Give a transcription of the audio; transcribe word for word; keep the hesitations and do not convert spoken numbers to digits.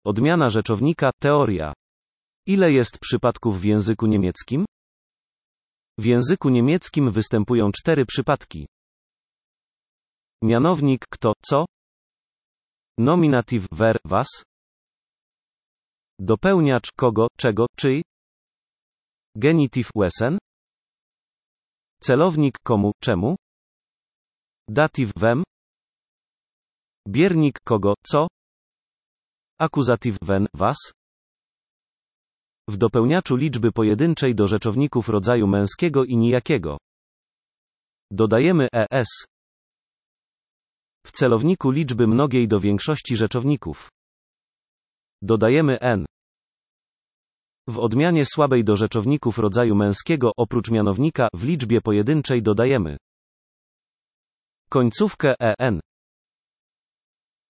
Odmiana rzeczownika, teoria. Ile jest przypadków w języku niemieckim? W języku niemieckim występują cztery przypadki. Mianownik kto, co? Nominatyw wer, was? Dopełniacz kogo, czego, czyj? Genityw wesen? Celownik komu, czemu? Datyw wem? Biernik kogo, co? Akuzatyw wen, was? W dopełniaczu liczby pojedynczej do rzeczowników rodzaju męskiego i nijakiego dodajemy es. W celowniku liczby mnogiej do większości rzeczowników dodajemy n. W odmianie słabej do rzeczowników rodzaju męskiego oprócz mianownika w liczbie pojedynczej dodajemy końcówkę en.